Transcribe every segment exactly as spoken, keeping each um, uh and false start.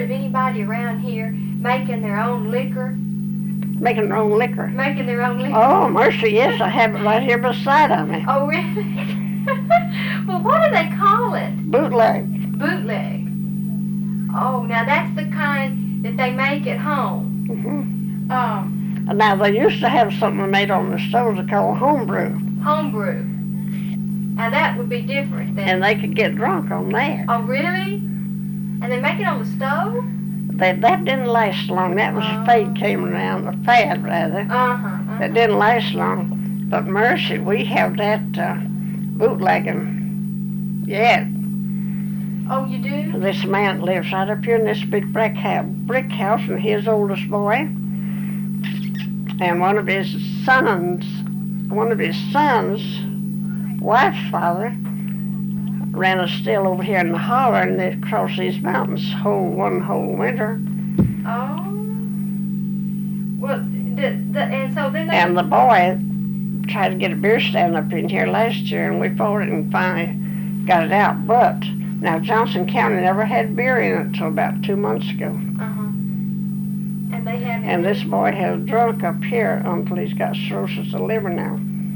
heard of anybody around here making their own liquor? Making their own liquor? Making their own liquor. Oh, mercy, yes, I have it right here beside of me. Oh, really? Well, what do they call it? Bootleg. Bootleg. Oh, now that's the kind that they make at home. Mm-hmm. Um, Now, they used to have something made on the stove they call homebrew. Homebrew. Now, that would be different then. And they could get drunk on that. Oh, really? And they make it on the stove? They, that didn't last long. That was Oh. a fad came around, a fad rather. Uh-huh. uh-huh. That didn't last long. But mercy, we have that uh, bootlegging yet. Oh, you do? This man lives right up here in this big brick house, brick house, and his oldest boy, and one of his sons, one of his sons' wife's father, ran a still over here in the holler, and they crossed these mountains whole one whole winter. Oh. Well, the, the, and so then they... And the boy tried to get a beer stand up in here last year, and we fought it and finally got it out. But now Johnson County never had beer in it until about two months ago. Uh-huh. And they haven't... And this boy has drunk up here until he's got cirrhosis of the liver now.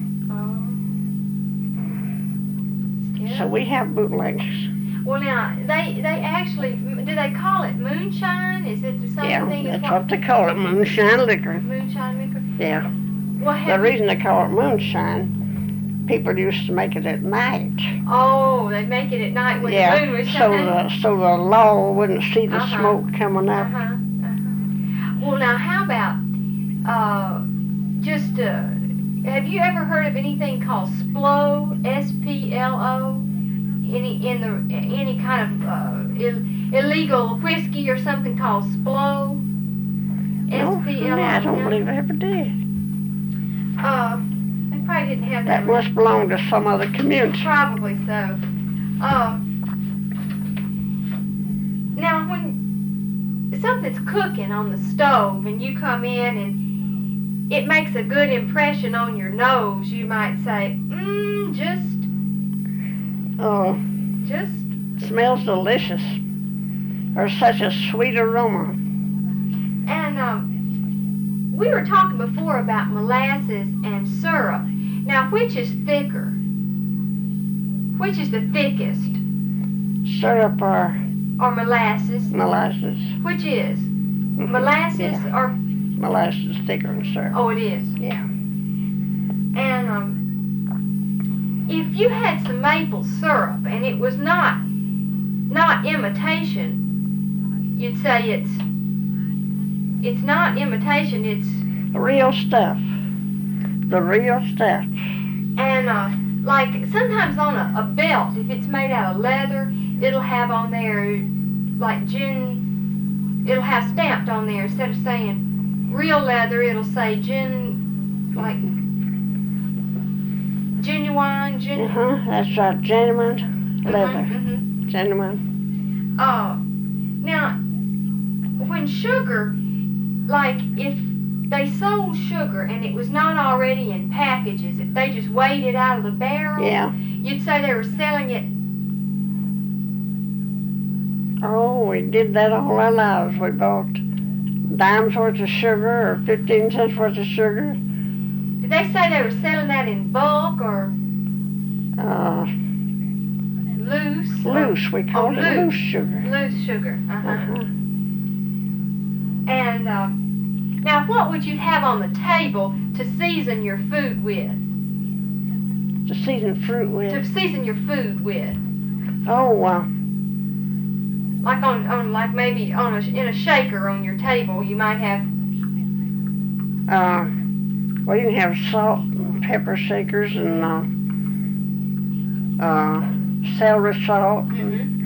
Oh. So we have bootlegs. Well, now, they they actually, do they call it moonshine? Is it the same Yeah, thing as that's what they call it, moonshine liquor. moonshine liquor? Yeah. Well, The have reason they call it moonshine, people used to make it at night. Oh, they make it at night when Yeah, the moon was so shining. the, so the law wouldn't see the Uh-huh. smoke coming up. Uh-huh, uh-huh. Well, now, how about, uh, just, uh, have you ever heard of anything called Splo, S P L O? Any, in the, any kind of, uh, Ill, illegal whiskey or something called Splo? No, S P L O? I don't no? believe I ever did. Uh, they probably didn't have that. That must belong to some other community. Probably so. Uh, now, when something's cooking on the stove and you come in and it makes a good impression on your nose, you might say, mmm, just, Oh, just, smells delicious. There's such a sweet aroma. and um, we were talking before about molasses and syrup. Now, which is thicker? Which is the thickest? Syrup or Or molasses? molasses. Which is? Mhm. Molasses Yeah. or, Molasses is thicker than syrup. oh, it is. Yeah. And um, if you had some maple syrup and it was not not imitation, you'd say it's it's not imitation. It's The real stuff. The real stuff. and uh, like sometimes on a, a belt, if it's made out of leather, it'll have on there like gin. It'll have stamped on there instead of saying real leather. It'll say gin, like genuine, gin. Uh-huh, that's right, genuine leather. Mhm, Genuine. mhm. Uh, now, when sugar, like if they sold sugar and it was not already in packages, if they just weighed it out of the barrel, Yeah. you'd say they were selling it. Oh, we did that all our lives. We bought dimes worth of sugar or fifteen cents worth of sugar. Did they say they were selling that in bulk or Uh, loose? or- loose, we called oh, it loose. loose sugar. Loose sugar. Uh-huh. Uh-huh. And um, now, what would you have on the table to season your food with? To season fruit To with. season your food with? Oh, uh, Like on, on like maybe on a, in a shaker on your table, you might have. uh, well, you can have salt and pepper shakers and uh, uh, celery salt, Mm-hmm.